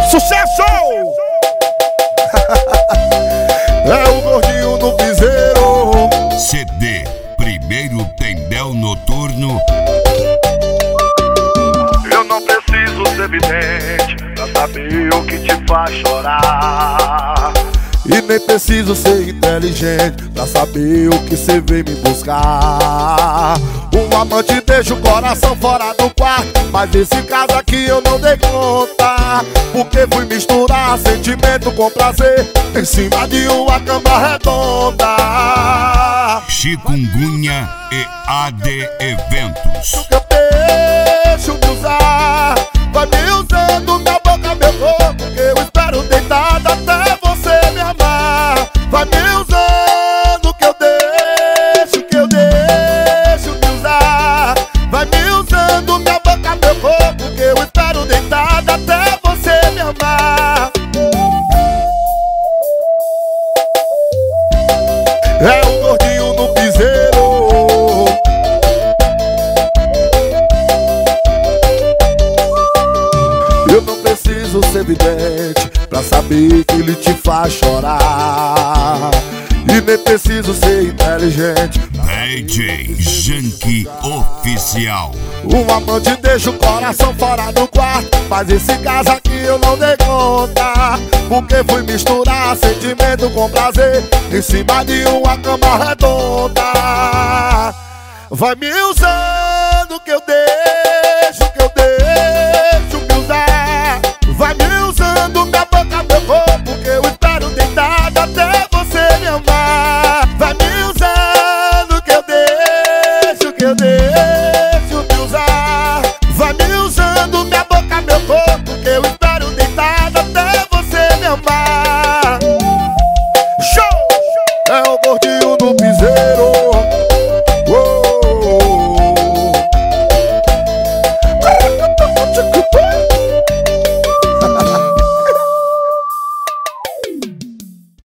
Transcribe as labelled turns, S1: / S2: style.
S1: Sucesso!
S2: É o gordinho do piseiro.
S3: CD Primeiro Tendel Noturno.
S4: Eu não preciso ser vidente pra saber o que te faz chorar.
S2: E nem preciso ser inteligente pra saber o que cê vem me buscar. Um amante deixa o coração fora do quarto, mas esse caso aqui eu não dei conta, porque fui misturar sentimento com prazer em cima de uma cama redonda.
S3: Chikungunya e AD Eventos.
S2: Eu deixo de usar, vai me usando minha boca, meu corpo, que eu espero deitado até você me amar. Vai me usando que eu deixo de usar. Vai me usando minha boca, meu corpo, que eu espero deitado até você me amar. É o gordinho do piseiro. Eu não preciso ser vidente pra saber que ele te faz chorar. E nem preciso ser inteligente.
S3: DJ Janky Oficial.
S2: Um amante deixa o coração fora do quarto, mas esse caso aqui eu não dei conta, porque fui misturar sentimento com prazer em cima de uma cama redonda. Vai me usando que eu dei